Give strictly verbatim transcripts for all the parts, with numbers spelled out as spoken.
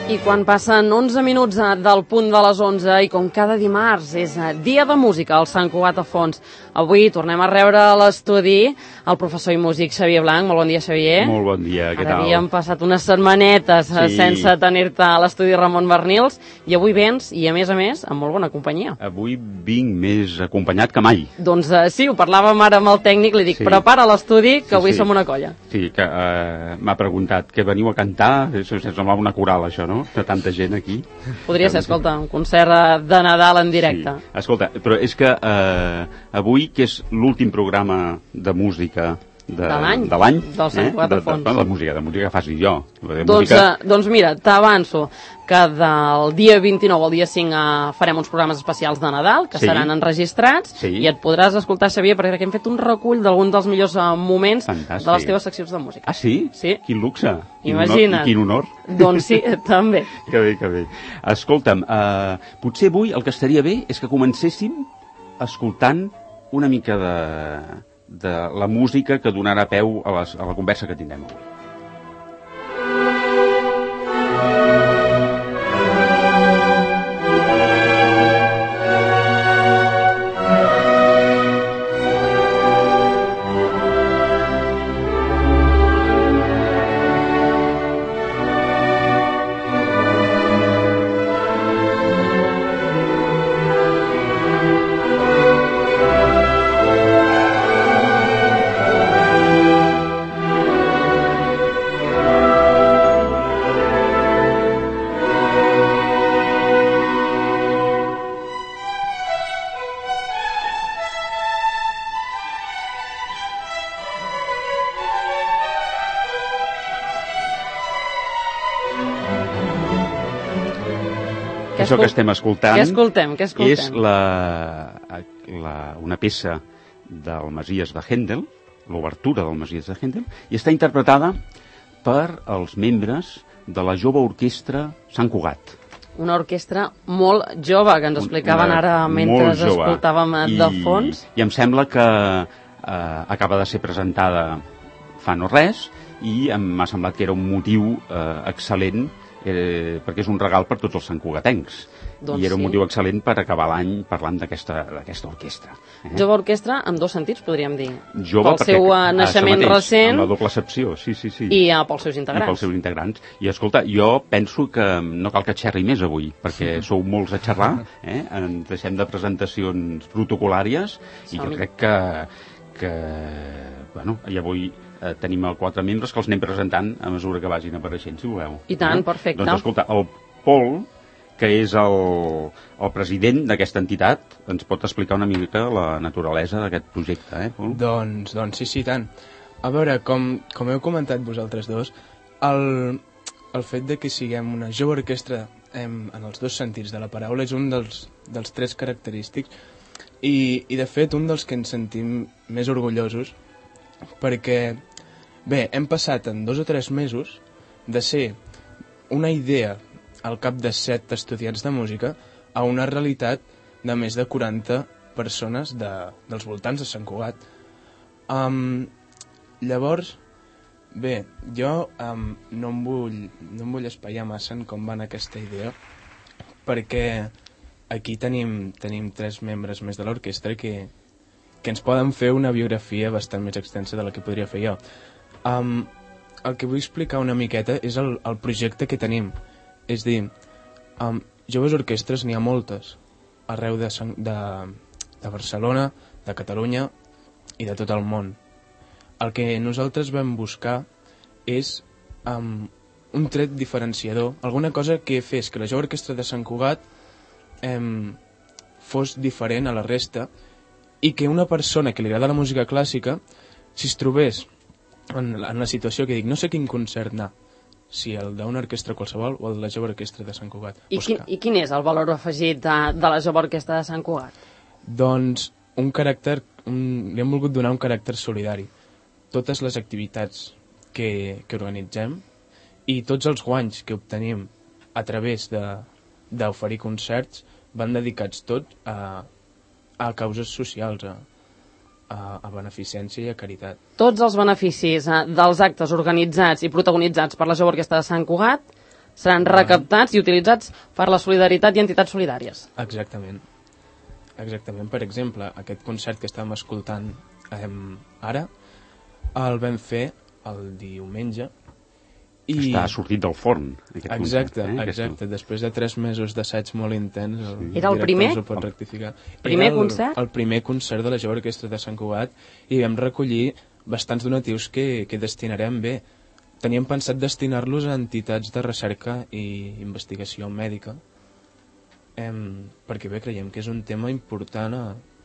I quan passen onze minuts del punt de les onze i com cada dimarts és dia de música al Sant Cugat a Fons, avui tornem a rebre a l'estudi el professor i músic Xavier Blanc. Molt bon dia, Xavier. Molt bon dia, què tal? Ara havíem passat unes setmanetes sí. sense tenir-te a l'estudi Ramon Bernils i avui vens, i a més a més, amb molt bona companyia. Avui vinc més acompanyat que mai. Doncs uh, sí, ho parlàvem ara amb el tècnic, li dic, sí. prepara l'estudi que sí, avui sí. som una colla. Sí, que uh, m'ha preguntat que veniu a cantar, això semblava una coral això, no? De tanta gent aquí. Podria ser, escolta, un concert de Nadal en directe. Sí. Escolta, però és que uh, avui, que és l'últim programa de música de, de l'any, de l'any, del Sant Cugat a Fons. De, de, de, de música, de música que faci jo. De doncs, música... uh, doncs mira, t'avanço que del dia vint-i-nou al dia cinc uh, farem uns programes especials de Nadal, que sí. seran enregistrats, sí. i et podràs escoltar, Xavier, perquè hem fet un recull d'alguns dels millors uh, moments Fantàstic. De les teves seccions de música. Ah, sí? Sí. Quin luxe. Quin Imagina't. Honor, quin honor. Doncs sí, també. Que bé, que bé. Escolta'm, uh, potser avui el que estaria bé és que comencéssim escoltant una mica de, de la música que donarà peu a, les, a la conversa que tindrem avui. Això que estem escoltant què escoltem, què escoltem? és la, la, una peça del Messies de Händel, l'obertura del Messies de Händel, i està interpretada per els membres de la jove orquestra Sant Cugat. Una orquestra molt jove, que ens explicaven una, ara mentre escoltàvem I, de fons. I em sembla que eh, acaba de ser presentada fa no res, i m'ha semblat que era un motiu eh, excel·lent, Eh, perquè és un regal per tots els santcugatencs. Doncs i era un sí. motiu excel·lent per acabar l'any parlant d'aquesta orquestra. Eh? Jove orquestra amb dos sentits, podríem dir. Jove, pel seu uh, naixement mateix, recent. Amb la doble accepció, sí, sí, sí. I uh, pels seus integrants. I pels seus integrants. I escolta, jo penso que no cal que xerri més avui, perquè sí. sou molts a xerrar, eh? Ens deixem de presentacions protocolàries i jo crec que, que bueno, ja vull... Eh, tenim els quatre membres que els anem presentant a mesura que vagin apareixent, si voleu. I tant, eh? Perfecte. Doncs escolta, el Pol, que és el, el president d'aquesta entitat, ens pot explicar una mica la naturalesa d'aquest projecte, eh, Pol? Doncs, doncs sí, sí, tant. A veure, com, com heu comentat vosaltres dos, el, el fet de que siguem una jove orquestra em, en els dos sentits de la paraula és un dels, dels tres característics i, i de fet un dels que ens sentim més orgullosos, perquè, bé, hem passat en dos o tres mesos de ser una idea al cap de set estudiants de música a una realitat de més de quaranta persones de, dels voltants de Sant Cugat. Um, llavors, bé, jo um, no, em vull, no em vull espaiar massa en com va aquesta idea, perquè aquí tenim, tenim tres membres més de l'orquestra que que ens poden fer una biografia bastant més extensa de la que podria fer jo. Um, el que vull explicar una miqueta és el, el projecte que tenim. És dir, um, joves orquestres n'hi ha moltes, arreu de, de, de Barcelona, de Catalunya i de tot el món. El que nosaltres vam buscar és um, un tret diferenciador, alguna cosa que fes que la jove orquestra de Sant Cugat um, fos diferent a la resta, i que una persona que li agrada la música clàssica, si es trobés en la, en la situació que dic, no sé quin concert anar, si el d'una orquestra qualsevol o el de la jove orquestra de Sant Cugat. I, qui, I quin és el valor afegit de, de la jove orquestra de Sant Cugat? Doncs un caràcter, un, li hem volgut donar un caràcter solidari. Totes les activitats que, que organitzem i tots els guanys que obtenim a través d'oferir concerts van dedicats tots a a causes socials, a, a, a beneficència i a caritat. Tots els beneficis eh, dels actes organitzats i protagonitzats per la jove orquestra de Sant Cugat seran recaptats i utilitzats per la solidaritat i entitats solidàries. Exactament. Exactament. Per exemple, aquest concert que estàvem escoltant eh, ara, el vam fer el diumenge. I... Està sortit del forn, aquest exacte, concert. Eh? Exacte, aquest... després de tres mesos d'assaig molt intens, el sí. Era el primer? Ho pot rectificar. Primer Era el, concert? El primer concert de la Jove Orquestra de Sant Cugat, i vam recollir bastants donatius que, que destinarem bé. Teníem pensat destinar-los a entitats de recerca i investigació mèdica, em, perquè bé, creiem que és un tema important a...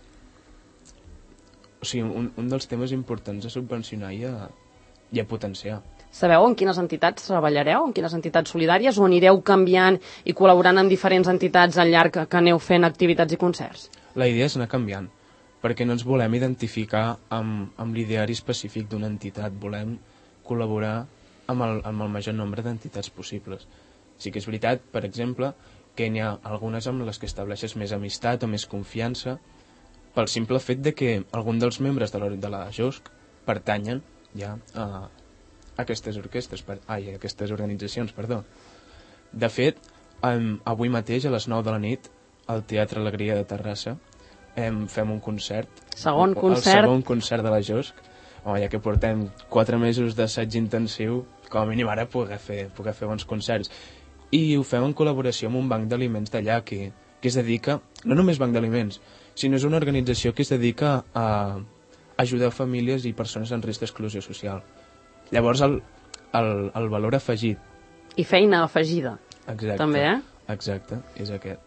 O sigui, un, un dels temes importants a subvencionar i a, i a potenciar. Sabeu en quines entitats treballareu, en quines entitats solidàries, o anireu canviant i col·laborant amb diferents entitats al llarg que, que aneu fent activitats i concerts? La idea és anar canviant, perquè no ens volem identificar amb, amb l'ideari específic d'una entitat, volem col·laborar amb el, amb el major nombre d'entitats possibles. Sí que és veritat, per exemple, que n'hi ha algunes amb les que estableixes més amistat o més confiança, pel simple fet de que algun dels membres de la, de la J O S C pertanyen ja a aquestes orquestres, per, ai, a aquestes organitzacions, perdó. De fet, um, avui mateix a les nou de la nit al Teatre Alegria de Terrassa em, fem un concert. Segon concert. El segon concert de la J O S C. Home, ja que portem quatre mesos d'assaig intensiu, com a mínim ara poder fer, poder fer bons concerts. I ho fem en col·laboració amb un banc d'aliments d'allà que, que es dedica, no només banc d'aliments, sinó és una organització que es dedica a ajudar famílies i persones en risc d'exclusió social. Llavors el, el, el valor afegit. I feina afegida. Exacte. També, eh? Exacte, és aquest.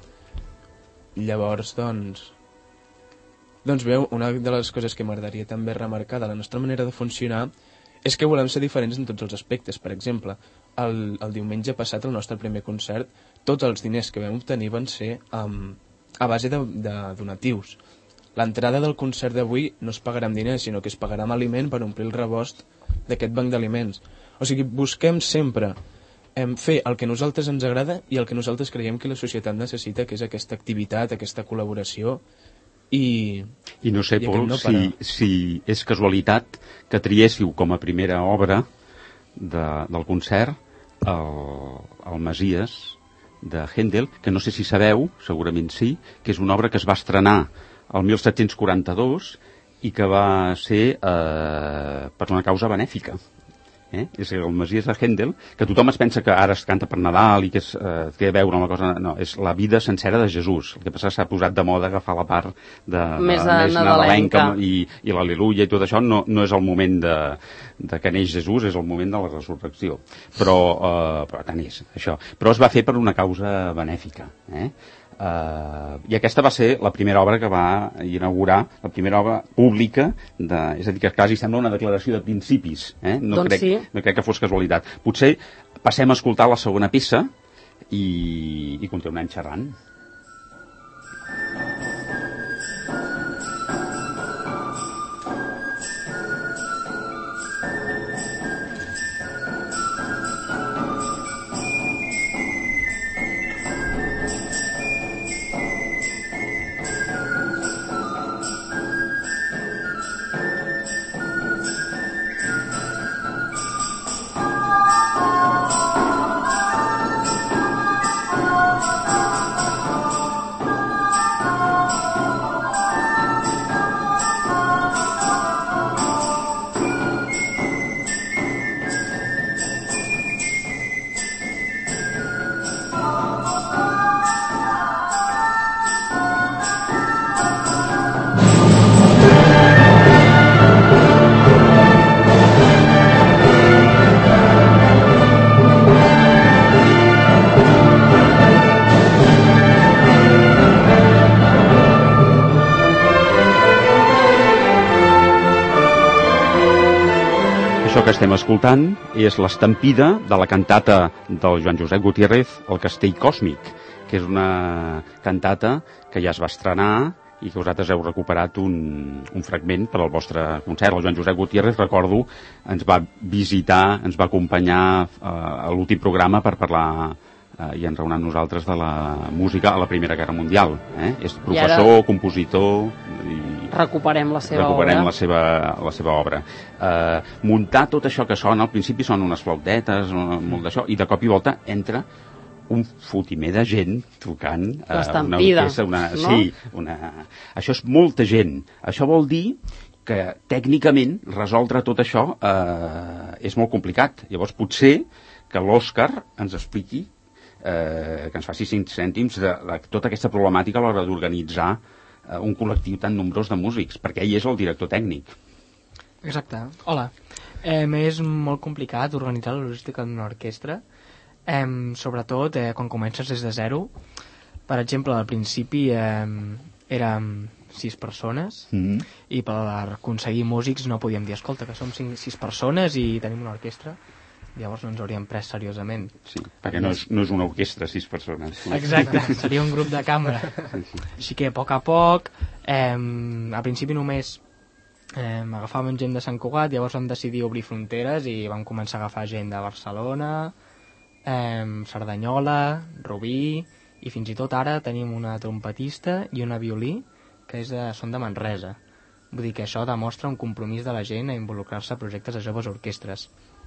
Llavors, doncs... Doncs bé, una de les coses que m'agradaria també remarcar de la nostra manera de funcionar és que volem ser diferents en tots els aspectes. Per exemple, el, el diumenge passat, el nostre primer concert, tots els diners que vam obtenir van ser um, a base de, de donatius. L'entrada del concert d'avui no es pagarà amb diners, sinó que es pagarà amb aliment per omplir el rebost d'aquest banc d'aliments. O sigui, busquem sempre em, fer el que a nosaltres ens agrada i el que nosaltres creiem que la societat necessita, que és aquesta activitat, aquesta col·laboració i... I no sé, i Pol, no si, si és casualitat que triéssiu com a primera obra de, del concert el, el Messies de Händel, que no sé si sabeu, segurament sí, que és una obra que es va estrenar el mil set-cents quaranta-dos i que va ser eh, per una causa benèfica. Eh? És el Messies de Händel, que tothom es pensa que ara es canta per Nadal i que és, eh, té a veure amb la cosa... No, és la vida sencera de Jesús. El que passa s'ha posat de moda agafar la part de, de, més, de, més nadalenca i, i l'al·leluia i tot això. No, no és el moment de, de que neix Jesús, és el moment de la resurrecció. Però, eh, però tant és, això. Però es va fer per una causa benèfica. Eh? Uh, i aquesta va ser la primera obra que va inaugurar, la primera obra pública, de, és a dir, que quasi sembla una declaració de principis, eh? no, doncs crec, sí. no crec que fos casualitat. Potser passem a escoltar la segona peça i, i continuem xerrant. Això que estem escoltant és l'estampida de la cantata del Joan Josep Gutiérrez, El Castell Còsmic, que és una cantata que ja es va estrenar i que vosaltres heu recuperat un, un fragment per al vostre concert. El Joan Josep Gutiérrez, recordo, ens va visitar, ens va acompanyar eh, a l'últim programa per parlar eh, i enraonar amb nosaltres de la música a la Primera Guerra Mundial. Eh? És professor, ara... compositor i recuperem la seva recuperem obra. la seva, la seva obra. Uh, muntar tot això que sona, al principi són unes flautetes, molt d'això, i de cop i volta entra un fotimer de gent tocant uh, una orquestra, una, no? sí, una... Això és molta gent. Això vol dir que tècnicament resoldre tot això eh, és molt complicat. Llavors potser que l'Òscar ens expliqui, eh, que ens faci cinc cèntims de, de tota aquesta problemàtica a l'hora d'organitzar eh, un col·lectiu tan nombrós de músics, perquè ell és el director tècnic. Exacte. Hola. Eh, és molt complicat organitzar la logística d'una orquestra, eh, sobretot eh, quan comences des de zero. Per exemple, al principi eh, érem sis persones Mm-hmm. i per aconseguir músics no podíem dir, escolta, que som cinc, sis persones i tenim una orquestra. Llavors no ens hauríem pres seriosament. Sí, perquè no és, no és una orquestra, sis persones. Exacte, seria un grup de cambra. Sí, sí. Així que a poc a poc, eh, al principi només eh, agafàvem gent de Sant Cugat, llavors vam decidir obrir fronteres i vam començar a agafar gent de Barcelona, eh, Cerdanyola, Rubí, i fins i tot ara tenim una trompetista i una violí que és de, són de Manresa. Vull dir que això demostra un compromís de la gent a involucrar-se a projectes de joves orquestres.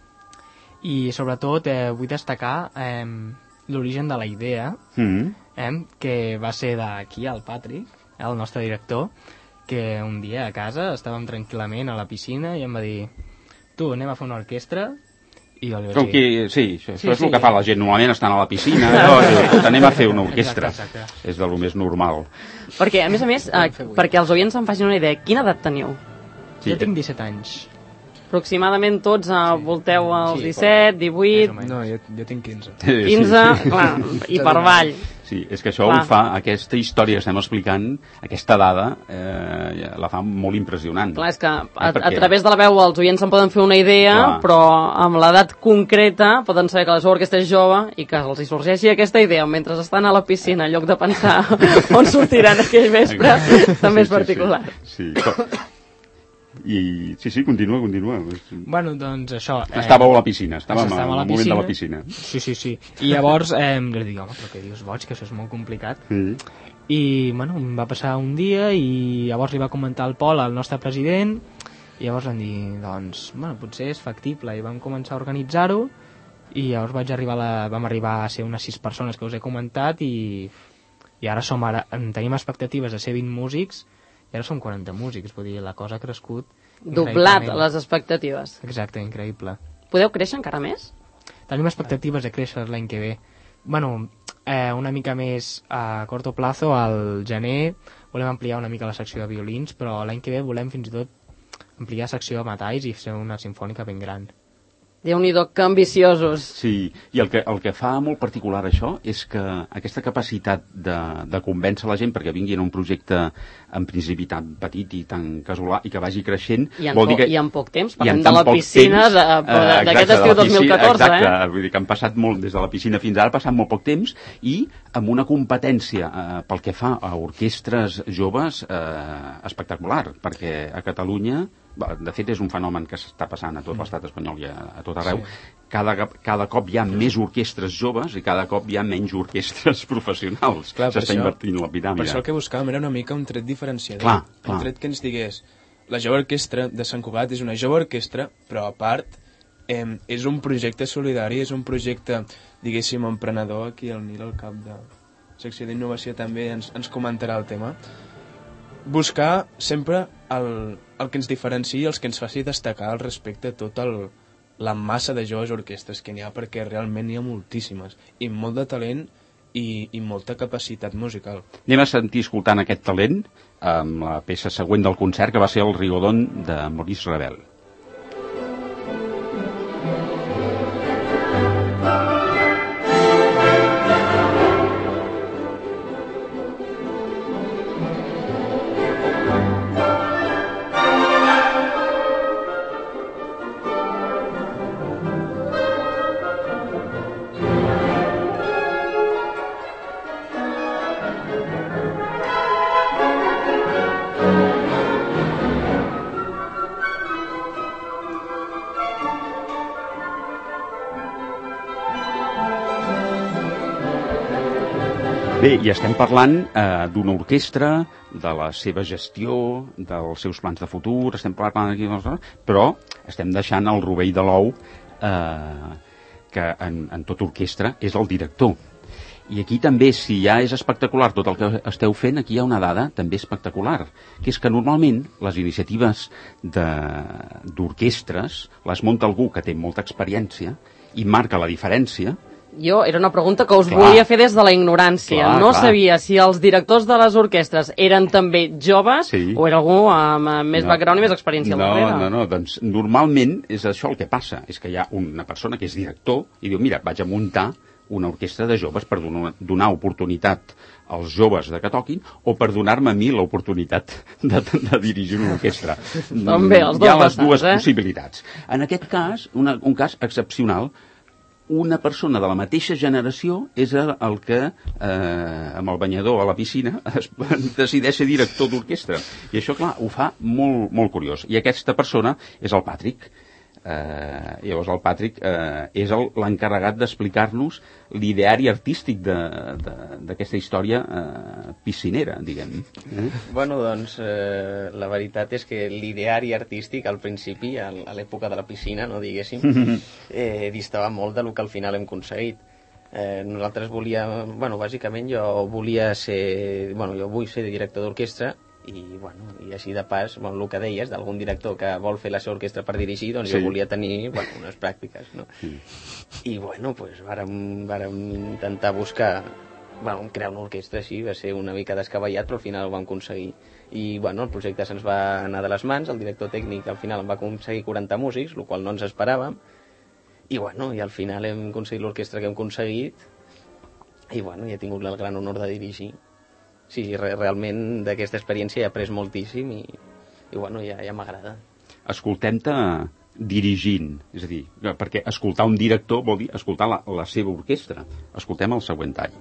I sobretot eh, vull destacar eh, l'origen de la idea, Mm-hmm. eh, que va ser d'aquí, el Patrick, eh, el nostre director, que un dia a casa estàvem tranquil·lament a la piscina i em va dir, tu, anem a fer una orquestra. I jo li vaig Com dir... que, sí, això, Sí, això és sí. el que fa la gent normalment, estan a la piscina, no, anem a fer una orquestra. Exacte, exacte. És de lo més normal. Perquè, a més a més, eh, perquè els oients se'n facin una idea, quina edat teniu? Jo tinc disset anys. Aproximadament tots eh, volteu als Sí, disset, Més divuit, o menys. No, jo, jo tinc quinze. quinze, clar, i per avall. Sí, és que això Clar. ho fa, aquesta història que estem explicant, aquesta dada, eh, la fa molt impressionant. Clar, és que a, Eh, a perquè- través de la veu els oients se'n poden fer una idea, Clar. però amb l'edat concreta poden saber que la seva orquestra és jove i que els hi sorgeixi aquesta idea mentre estan a la piscina, en lloc de pensar on sortiran aquell vespre, Exacte. també és Sí, sí, particular. Sí, sí. Com- I sí, sí, continua, continua. Bueno, doncs això... Eh, Estàveu a la piscina, estàvem estàvem al a la moment de la piscina. piscina. Sí, sí, sí. I llavors eh, li dic, home, però què dius, boig, que això és molt complicat. Sí. I, bueno, em va passar un dia i llavors li va comentar al Pol, el nostre president, i llavors vam dir, doncs, bueno, potser és factible, i vam començar a organitzar-ho, i llavors vaig arribar a la, vam arribar a ser unes sis persones que us he comentat, i, i ara som ara, en tenim expectatives de ser vint músics, i ara som quaranta músics, vull dir, la cosa ha crescut Doblat increïblement. les expectatives. Exacte, increïble. Podeu créixer encara més? Tenim expectatives de créixer l'any que ve. Bueno, eh, una mica més a corto plazo, al gener volem ampliar una mica la secció de violins, però l'any que ve volem fins i tot ampliar secció de metalls i fer una sinfònica ben gran. Déu-n'hi-do, que ambiciosos. Sí, i el que, el que fa molt particular això és que aquesta capacitat de, de convèncer la gent perquè vinguin a un projecte en principi tan petit i tan casolà i que vagi creixent, I en, vol dir po- que... i en poc temps, i en parlem de tan la poc piscina temps, de- eh, d'aquest exacte, de estiu la dos mil piscina, catorze, exacte, eh? vull dir que han passat molt des de la piscina fins ara, ha passat molt poc temps i amb una competència eh, pel que fa a orquestres joves eh, espectacular, perquè a Catalunya, de fet és un fenomen que s'està passant a tot l'estat espanyol i a, a tot arreu, sí. cada, cada cop hi ha més orquestres joves i cada cop hi ha menys orquestres professionals. Clar, per s'està això- invertint la piràmide. Per això el que buscàvem era una mica un tret diferenciador. Clar, clar. Un tret que ens digués, la jove orquestra de Sant Cugat és una jove orquestra, però a part eh, és un projecte solidari, és un projecte, diguéssim, emprenedor. Aquí el Nil, el cap de secció d'innovació, també ens, ens comentarà el tema. Buscar sempre el, el que ens diferenciï, els que ens faci destacar al respecte a tot el, la massa de joves orquestres que n'hi ha, perquè realment n'hi ha moltíssimes, i molt de talent i, i molta capacitat musical. Anem a sentir escoltant aquest talent amb la peça següent del concert, que va ser el Rigodon de Maurice Ravel. Bé, i estem parlant eh, d'una orquestra, de la seva gestió, dels seus plans de futur, estem parlant aquí, però estem deixant el rovell de l'ou, eh, que en, en tota orquestra és el director. I aquí també, si ja és espectacular tot el que esteu fent, aquí hi ha una dada també espectacular, que és que normalment les iniciatives d'orquestres les munta algú que té molta experiència i marca la diferència. Jo, era una pregunta que us Clar. volia fer des de la ignorància. Clar, no clar. sabia si els directors de les orquestres eren també joves Sí. o era algú amb eh, més No. background i més experiència al No, darrere. no, no, doncs normalment és això el que passa, és que hi ha una persona que és director i diu, mira, vaig a muntar una orquestra de joves per donar, donar oportunitat als joves de que toquin o per donar-me a mi l'oportunitat de, de dirigir una orquestra. Doncs bé, els dos Hi ha les vessants, dues eh? possibilitats. En aquest cas, una, un cas excepcional, una persona de la mateixa generació és el, el que, eh, amb el banyador a la piscina, es, decideix ser director d'orquestra. I això, clar, ho fa molt, molt curiós. I aquesta persona és el Patrick. Eh, llavors el Patrick eh, és l'encarregat d'explicar-nos l'ideari artístic d'aquesta història eh, piscinera, diguem. Eh? Bueno, doncs, eh, la veritat és que l'ideari artístic, al principi, a l'època de la piscina, no diguéssim, eh, distava molt del que al final hem aconseguit. Eh, nosaltres volíem, bueno, bàsicament jo volia ser, bueno, jo vull ser director d'orquestra, i, bueno, i així de pas, bueno, el que deies d'algun director que vol fer la seva orquestra per dirigir, doncs sí. Jo volia tenir, bueno, unes pràctiques, no? Sí. I bueno, pues vàrem, vàrem intentar buscar, bueno, crear una orquestra així, va ser una mica descabellat, però al final ho vam aconseguir. I bueno, el projecte se'ns va anar de les mans, el director tècnic al final en va aconseguir quaranta músics, el qual no ens esperàvem, i bueno, i al final hem aconseguit l'orquestra que hem aconseguit, i bueno, i he tingut el gran honor de dirigir. Sí, re realment d'aquesta experiència he après moltíssim i, i bueno, ja, ja m'agrada. Escoltem-te dirigint, és a dir, perquè escoltar un director vol dir escoltar la, la seva orquestra. Escoltem el següent tall.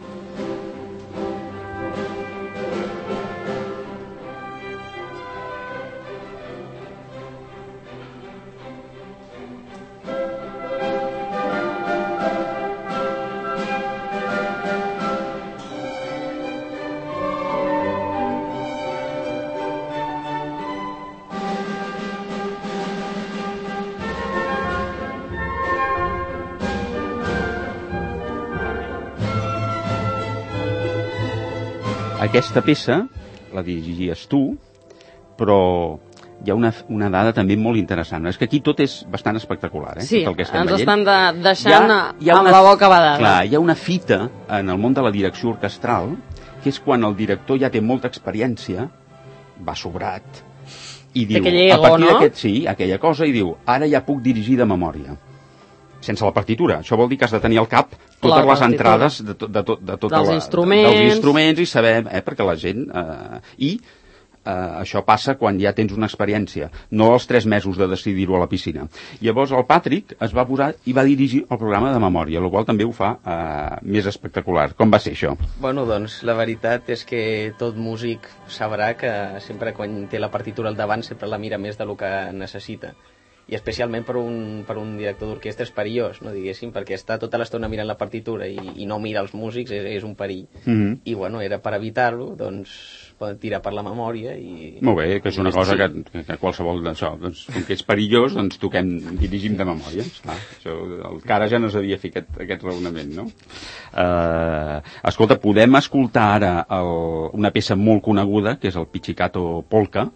Aquesta peça la dirigies tu, però hi ha una, una dada també molt interessant. És que aquí tot és bastant espectacular, eh? Sí, tot el que estem ens veient. estan de, deixant hi ha, hi ha amb una, la boca badada. Clar, hi ha una fita en el món de la direcció orquestral, que és quan el director ja té molta experiència, va sobrat, i diu, aquell ego, a partir no? d'aquest, sí, aquella cosa, i diu, ara ja puc dirigir de memòria. Sense la partitura. Això vol dir que has de tenir al cap totes les entrades de, to, de, to, de tota dels la, instruments. dels instruments i saber, eh, perquè la gent... Eh, I eh, això passa quan ja tens una experiència, no els tres mesos de decidir-ho a la piscina. Llavors el Patrick es va posar i va dirigir el programa de memòria, el qual també ho fa eh, més espectacular. Com va ser això? Bueno, doncs la veritat és que tot músic sabrà que sempre quan té la partitura al davant sempre la mira més del que necessita. I especialment per un, per un director d'orquestra és perillós, no diguéssim, perquè està tota l'estona mirant la partitura i, i no mira els músics, és, és un perill. Mm-hmm. I bueno, era per evitar-lo, doncs poden tirar per la memòria i... Molt bé, que és una cosa que, que qualsevol d'això, doncs, com que és perillós, doncs toquem, dirigim de memòria. Clar, això, el cara ja no sabia fer aquest, aquest raonament, no? Uh, escolta, podem escoltar ara el, una peça molt coneguda, que és el Pizzicato Polka.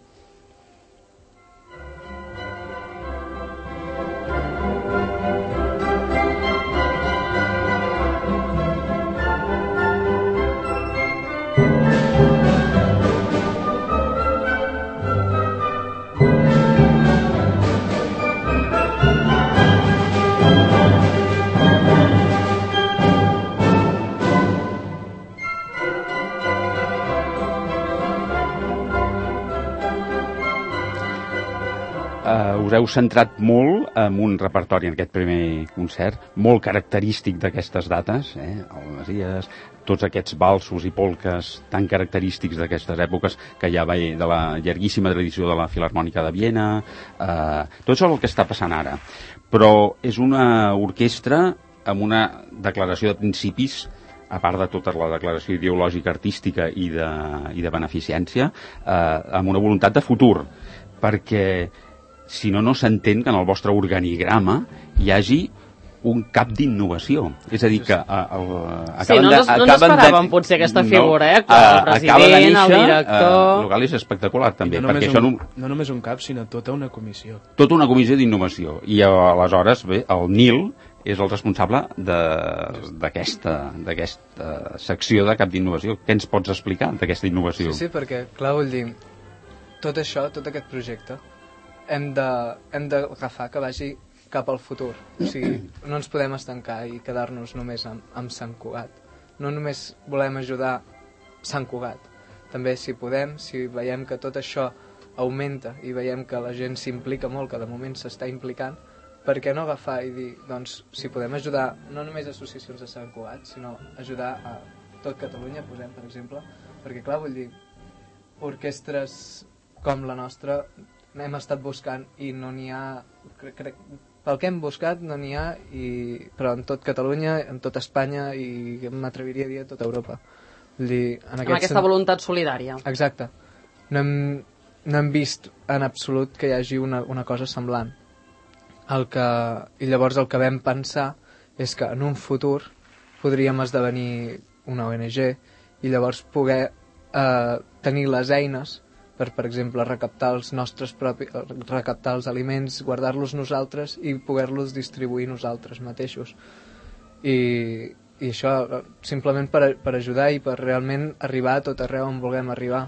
Uh, us heu centrat molt en un repertori en aquest primer concert, molt característic d'aquestes dates, eh? El Messies, tots aquests valsos i polques tan característics d'aquestes èpoques que ja ve de la llarguíssima tradició de la Filharmònica de Viena, uh, tot això és el que està passant ara. Però és una orquestra amb una declaració de principis a part de tota la declaració ideològica, artística i de, i de beneficència, eh, amb una voluntat de futur, perquè si no, no s'entén que en el vostre organigrama hi hagi un cap d'innovació. És a dir, que... El, el, sí, no ens, no ens esperàvem de, potser aquesta figura, no, eh? El president, de néixer, el director... El local és espectacular, també. No, perquè un, això no, no només un cap, sinó tota una comissió. Tota una comissió d'innovació. I aleshores, bé, el Nil és el responsable d'aquesta d'aquesta secció de cap d'innovació. Què ens pots explicar d'aquesta innovació? Sí, sí, perquè, clar, vull dir, tot això, tot aquest projecte, hem d'agafar que vagi cap al futur. O sigui, no ens podem estancar i quedar-nos només amb, amb Sant Cugat. No només volem ajudar Sant Cugat. També, si podem, si veiem que tot això augmenta i veiem que la gent s'implica molt, que de moment s'està implicant, per què no agafar i dir, doncs, si podem ajudar no només associacions de Sant Cugat, sinó ajudar a tot Catalunya, posem, per exemple, perquè, clar, vull dir, orquestres com la nostra hem estat buscant i no n'hi ha... Crec, crec, pel que hem buscat no n'hi ha, i, però en tot Catalunya, en tot Espanya i m'atreviria a dir a tota Europa. Vull dir, en aquest amb aquesta sent... voluntat solidària. Exacte. No hem, no hem vist en absolut que hi hagi una, una cosa semblant. El que, I llavors el que vam pensar és que en un futur podríem esdevenir una O N G i llavors poder eh, tenir les eines per, per exemple, recaptar els nostres propis, recaptar els aliments, guardar-los nosaltres i poder-los distribuir nosaltres mateixos. I, i això simplement per, per ajudar i per realment arribar a tot arreu on vulguem arribar.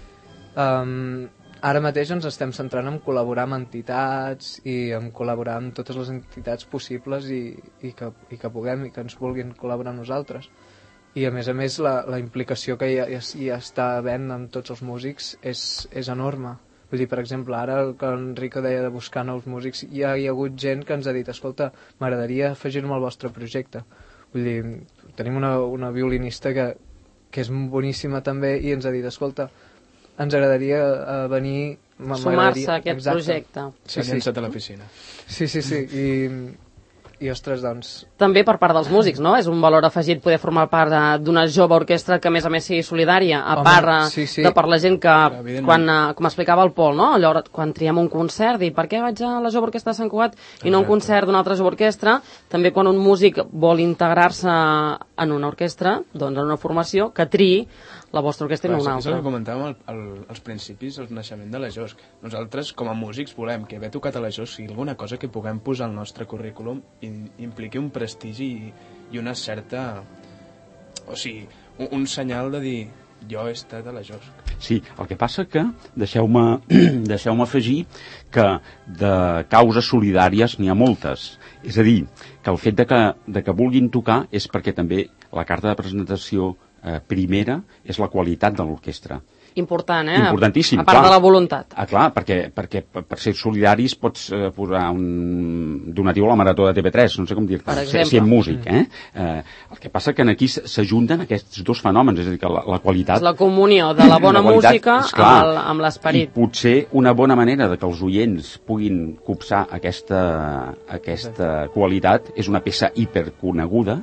Um, ara mateix ens estem centrant en col·laborar amb entitats i en col·laborar amb totes les entitats possibles i, i, que, i que puguem i que ens vulguin col·laborar amb nosaltres. I a més a més la, la implicació que hi, ha, hi està havent amb tots els músics és, és enorme. Vull dir, per exemple, ara el que Enrico deia de buscar nous músics, hi ha, hi ha hagut gent que ens ha dit, escolta, m'agradaria afegir-me al vostre projecte. Vull dir, tenim una, una violinista que, que és boníssima també i ens ha dit, escolta, ens agradaria uh, venir... Sumar-se a aquest Exacte. projecte. S'ha sí, llançat sí. a la piscina. Sí, sí, sí. I... I, ostres, doncs... També per part dels músics, no? És un valor afegit poder formar part d'una jove orquestra que, a més a més, sigui solidària, a Home, part sí, sí. de per la gent que, quan, com explicava el Pol, no? Allò, quan triem un concert, dir, per què vaig a la jove orquestra de Sant Cugat i no a un concert d'una altra jove orquestra? També quan un músic vol integrar-se en una orquestra, doncs en una formació, que triï la vostra orquestra i no una altra. És el que comentàvem al, al, als principis, el naixement de la J O S C. Nosaltres, com a músics, volem que haver tocat a la J O S C sigui alguna cosa que puguem posar al nostre currículum i impliqui un prestigi i, i una certa... O sigui, un, un senyal de dir jo he estat a la J O S C. Sí, el que passa que, deixeu-me deixeu-me afegir que de causes solidàries n'hi ha moltes. És a dir, que el fet de que, de que vulguin tocar és perquè també la carta de presentació eh, primera és la qualitat de l'orquestra. Important, eh? Importantíssim, a part clar. de la voluntat. Ah, clar, perquè, perquè per ser solidaris pots eh, posar un donatiu a la Marató de T V tres, no sé com dir-te, si, si ets músic, eh? eh? El que passa que aquí s'ajunten aquests dos fenòmens, és a dir, que la, la qualitat... És la comunió de la bona la música amb, amb l'esperit. I potser una bona manera de que els oients puguin copsar aquesta, aquesta qualitat és una peça hiperconeguda.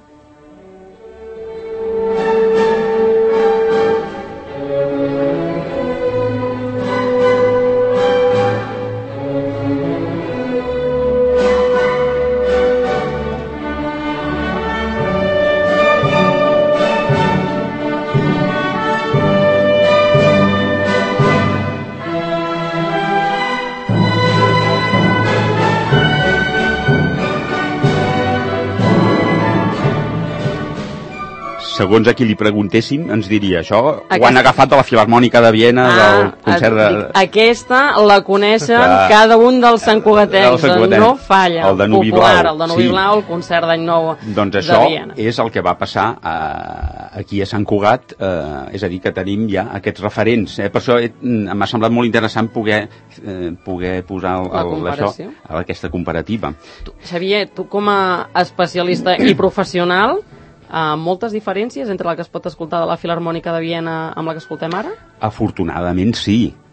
Segons a qui li preguntéssim, ens diria això, aquesta... ho han agafat de la Filharmònica de Viena, ah, del concert de... Aquesta la coneixen de... cada un dels santcugatencs, no falla, el de Nuvi popular, Blau. el de Nuvi sí. Blau, el concert d'any nou doncs de això Viena. És el que va passar eh, aquí a Sant Cugat, eh, és a dir, que tenim ja aquests referents. Eh? Per això eh, m'ha semblat molt interessant poder, eh, poder posar el, el, això, a aquesta comparativa. Tu, Xavier, tu com a especialista i professional, Uh, moltes diferències entre la que es pot escoltar de la Filharmònica de Viena amb la que escoltem ara? Afortunadament sí.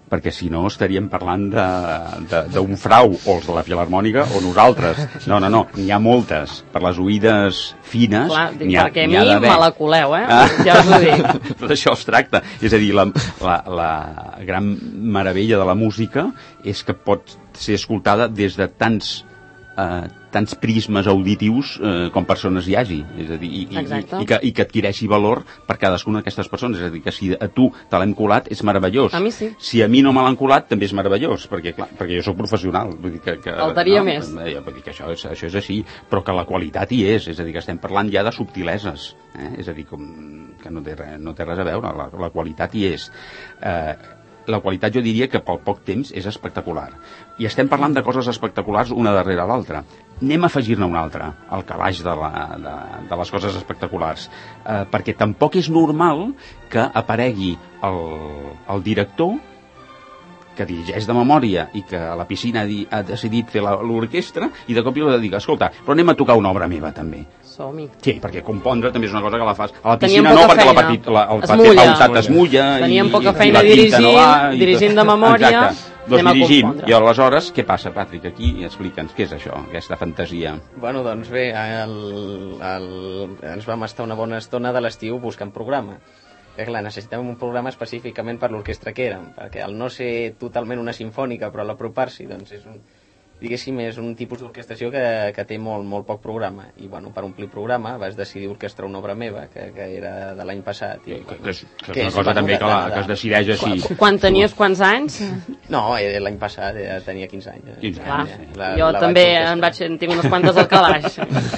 perquè si no estaríem parlant d'un frau, o els de la Filarmònica o nosaltres. No, no, no, n'hi ha moltes. Per les oïdes fines n'hi ha, perquè a mi me la coleu, eh? Ah. Ja us ho dic. Tot això es tracta. És a dir, la, la, la gran meravella de la música és que pot ser escoltada des de tants eh, tants prismes auditius eh, com persones hi hagi, és a dir, i, i, i, que, i que adquireixi valor per cadascuna d'aquestes persones, és a dir, que si a tu te l'hem colat és meravellós. A mi sí. Si a mi no me l'han colat també és meravellós, perquè, clar, perquè jo sóc professional. Vull dir que, que, Faltaria no, més. Vull dir que això és, això és així, però que la qualitat hi és, és a dir, que estem parlant ja de subtileses, eh? És a dir, com, que no té, res, no té res a veure, la, la qualitat hi és. Eh, la qualitat jo diria que pel poc temps és espectacular. I estem parlant de coses espectaculars una darrere l'altra. Anem a afegir-ne una altra, al calaix de, la, de, de les coses espectaculars. Eh, perquè tampoc és normal que aparegui el, el director que dirigeix de memòria i que a la piscina ha, di, ha decidit fer l'orquestra i de cop i l'ha de dir, escolta, però anem a tocar una obra meva també. Som-hi. Sí, perquè compondre també és una cosa que la fas a la piscina, no, perquè la partit, la, el paper pautat es mulla. Teníem i, poca i, feina i dirigint, no va, dirigint de memòria. Exacte. Doncs dirigim. I aleshores, què passa, Patrick? Aquí explica'ns què és això, aquesta fantasia. Bueno, doncs bé, el, el, ens vam estar una bona estona de l'estiu buscant programa. Que clar, necessitàvem un programa específicament per l'orquestra que érem, perquè al no ser totalment una sinfònica, però a l'apropar-s'hi, doncs és un, diguéssim, és un tipus d'orquestració que, que té molt, molt poc programa. I bueno, per omplir programa vas decidir orquestrar una obra meva, que, que era de l'any passat. I, que, que, és, que, que és una cosa també que, la, que es decideix així. Quan, quan tenies quants anys? No, l'any passat tenia quinze anys. quinze Clar, anys. La, jo la també en vaig, en tinc unes quantes al calaix.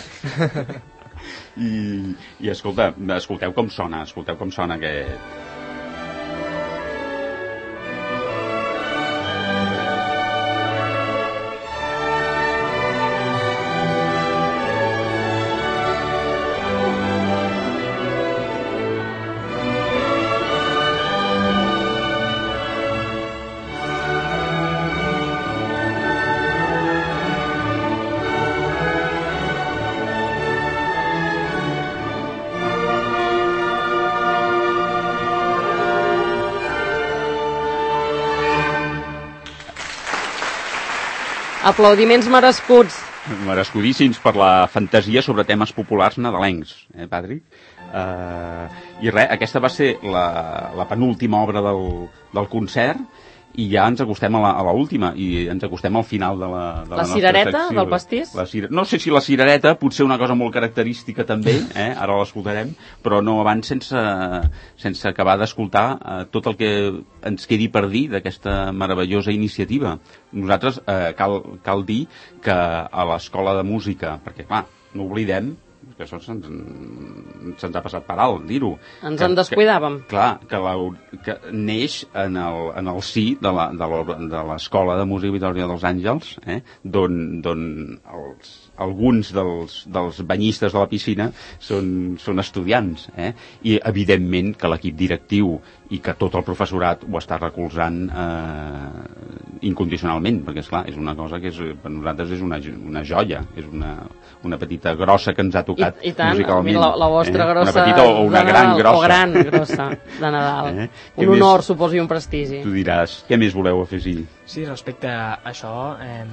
I, i escolta, escolteu com sona, escolteu com sona aquest... Aplaudiments merescuts. Merescudíssims per la fantasia sobre temes populars nadalencs, eh, Patrick? Uh, I res, aquesta va ser la, la penúltima obra del, del concert i ja ens acostem a la, a la última i ens acostem al final de la, de la, la nostra cirereta secció. del pastís? La cire... No sé si la cirereta, potser una cosa molt característica també, eh? Ara l'escoltarem, però no abans sense, sense acabar d'escoltar eh, tot el que ens quedi per dir d'aquesta meravellosa iniciativa. Nosaltres eh, cal, cal dir que a l'Escola de Música, perquè clar, no oblidem que això se'ns se ha passat per alt, dir-ho. Ens que, en descuidàvem. Que, clar, que, la, que neix en el, en el sí de l'Escola de Música Vitòria dels Àngels, eh, d'on els, alguns dels, dels banyistes de la piscina són, són estudiants, eh, i evidentment que l'equip directiu i que tot el professorat ho està recolzant eh, incondicionalment, perquè esclar, és una cosa que és, per nosaltres és una, una joia, és una, una petita grossa que ens ha tocat I, i tant, musicalment. La, la vostra eh? grossa una petita o una de gran Nadal, grossa. o gran grossa de Nadal. Eh? Un Què honor, més, suposo, i un prestigi. Tu diràs, què més voleu afegir? Sí, respecte a això, eh,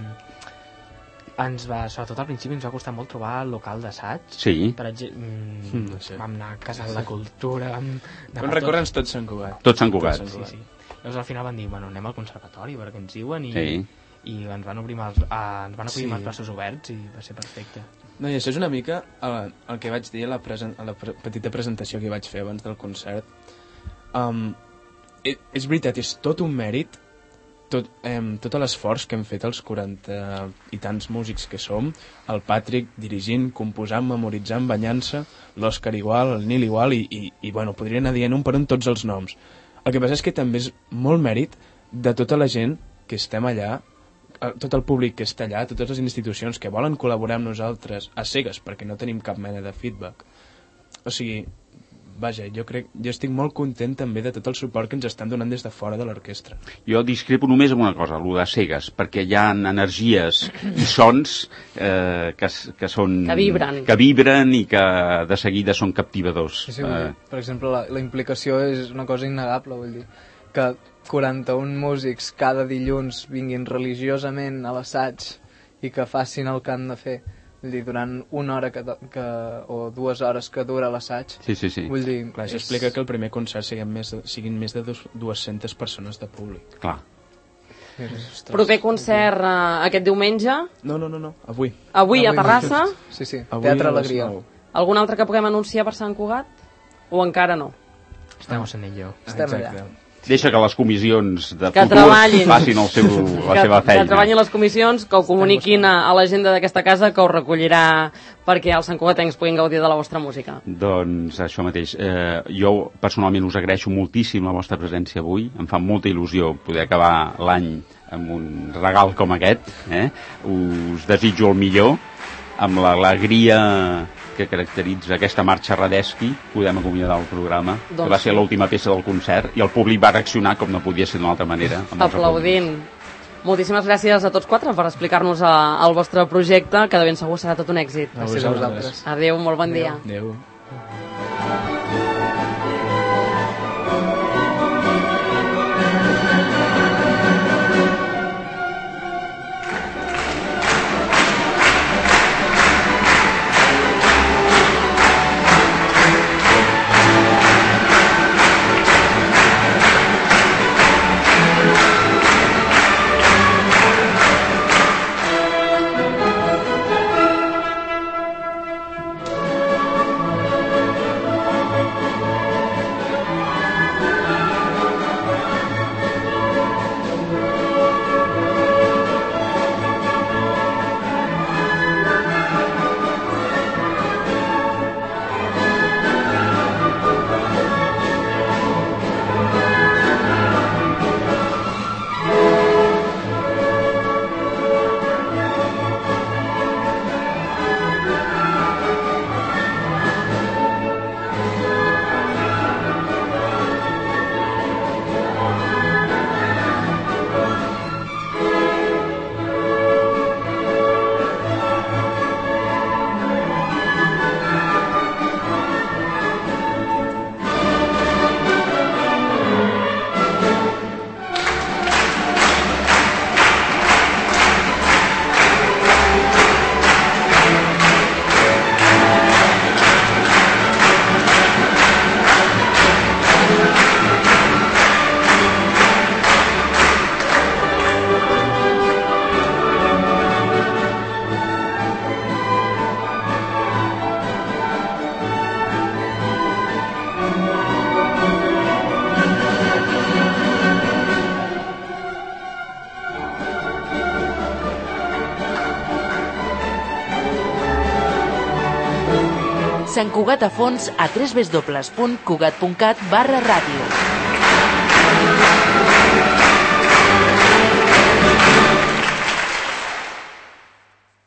ens va, sobretot al principi ens va costar molt trobar el local d'assaig. Sí. Per exemple, mm, no sé. vam anar a Casal de Cultura, vam... Vam recórrer-nos tots Sant Cugat. Tots Sant Cugat. Sí, sí. Llavors al final van dir, bueno, anem al conservatori perquè ens diuen i, Sí. i ens van obrir els, ah, ens van obrir Sí. els braços oberts i va ser perfecte. No, i això és una mica el, el que vaig dir a la, presen a la pre petita presentació que vaig fer abans del concert. Um, és, és veritat, és tot un mèrit, tot, um, tot l'esforç que hem fet els quaranta i tants músics que som, el Patrick dirigint, composant, memoritzant, banyant-se, l'Òscar igual, el Nil igual, i, i, i bueno, podria anar dient un per un tots els noms. El que passa és que també és molt mèrit de tota la gent que estem allà, tot el públic que està allà, totes les institucions que volen col·laborar amb nosaltres a cegues perquè no tenim cap mena de feedback. O sigui, vaja, jo crec, jo estic molt content també de tot el suport que ens estan donant des de fora de l'orquestra. Jo discrepo només amb una cosa, el de cegues, perquè hi ha energies i sons eh, que, que són... Que vibren. Que vibren i que de seguida són captivadors. Sí, sí, eh... Per exemple, la, la implicació és una cosa innegable, vull dir, que quaranta-un músics cada dilluns vinguin religiosament a l'assaig i que facin el que han de fer, vull dir, durant una hora que, que, o dues hores que dura l'assaig. Sí, sí, sí. Vull dir, Clar, això és... explica que el primer concert siguin més de, siguin més de dos, dues-centes persones de públic. Clar. Ostres. Proper concert uh, aquest diumenge. No, no, no, no, avui. Avui, a Terrassa. Sí, sí, Avui Teatre a les Alegria. nou. Algun altre que puguem anunciar per Sant Cugat? O encara no? Estamos en ello. Estem Exacte. allà. Deixa que les comissions de Que futur treballin. facin el seu, la que, seva feina. que treballin les comissions, que ho comuniquin a, a l'agenda d'aquesta casa, que ho recollirà perquè els santcugatencs puguin gaudir de la vostra música. Doncs això mateix. Eh, jo personalment us agraeixo moltíssim la vostra presència avui. Em fa molta il·lusió poder acabar l'any amb un regal com aquest. Eh? Us desitjo el millor, amb l'alegria que caracteritza aquesta marxa Radetzky. Podem acomiadar el programa, doncs, que va ser l'última peça del concert, i el públic va reaccionar com no podia ser d'una altra manera. Aplaudint. Moltíssimes gràcies a tots quatre per explicar-nos a, el vostre projecte, que de ben segur serà tot un èxit. A Gràcies a vosaltres. vosaltres. Adéu, molt bon dia. Adéu. Sant Cugat a fons a w w w punt cugat punt cat barra ràdio.